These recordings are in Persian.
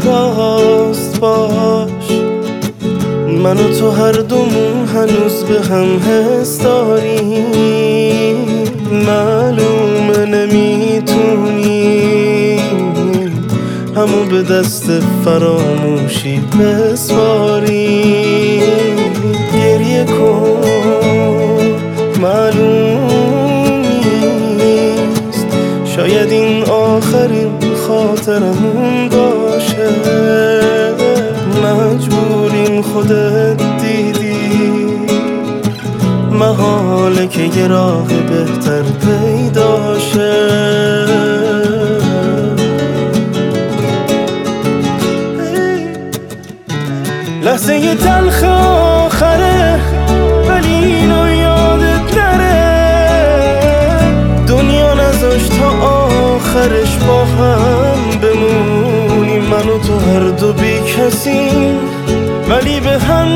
راست باش، من و تو هر دومون هنوز به هم حس داریم. معلومه نمیتونیم همو به دست فراموشی بسپاریم. گریه کن، معلوم نیست شاید این آخرین خاطرمون باشه. مجبوریم خودت دیدی محاله که یه راه بهتر پیدا شه. لحظه یه تلخ آخره ولی اینو یادت نره، دنیا نذاشت تا آخرش با هم بمونیم. من و تو هر دو بی کسیم ولی به هم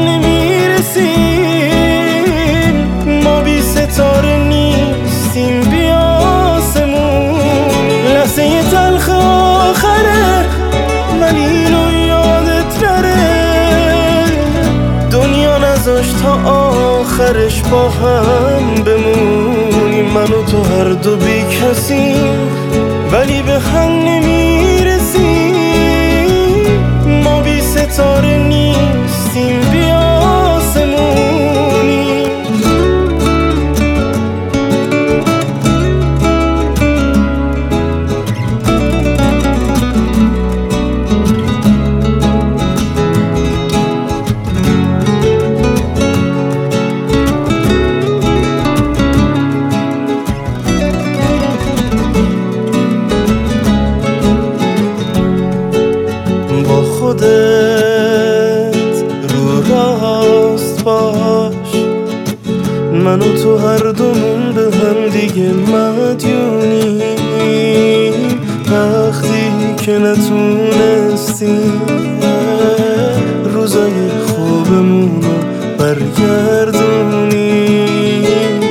نمیرسیم. ما بی ستاره نیستیم بی آسمون. لحظه یه تلخ آخره ولی اینو یادت نره، دنیا نذاشت تا آخرش با هم بمونیم. من و تو هر دو بی کسیم ولی به هم نمیرسیم. ما بی ستاره نیستیم بی آسمونیم. خودت رو راست باش، من و تو هر دومون به هم دیگه مدیونیم. وقتی که نتونستیم روزای خوبمون رو برگردونیم.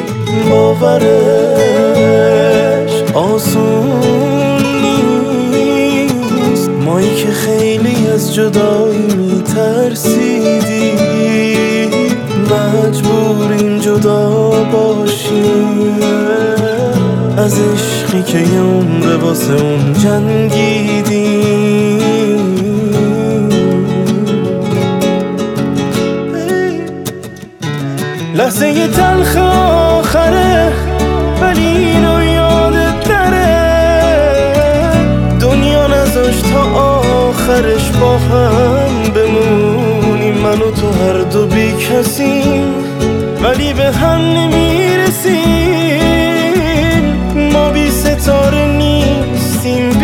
باورش آسون نیست، مایی که خیلی از جدایی میترسیدیم. مجبوریم جدا باشیم از عشقی که یه عمر واسه اون جنگیدیم. لحظه یه تلخ آخره ولی اینو یادت نره، دنیا نذاشت تا آخرش با هم بمونیم. من و تو هر دو بی کسیم ولی به هم نمیرسیم. ما بی ستاره نیستیم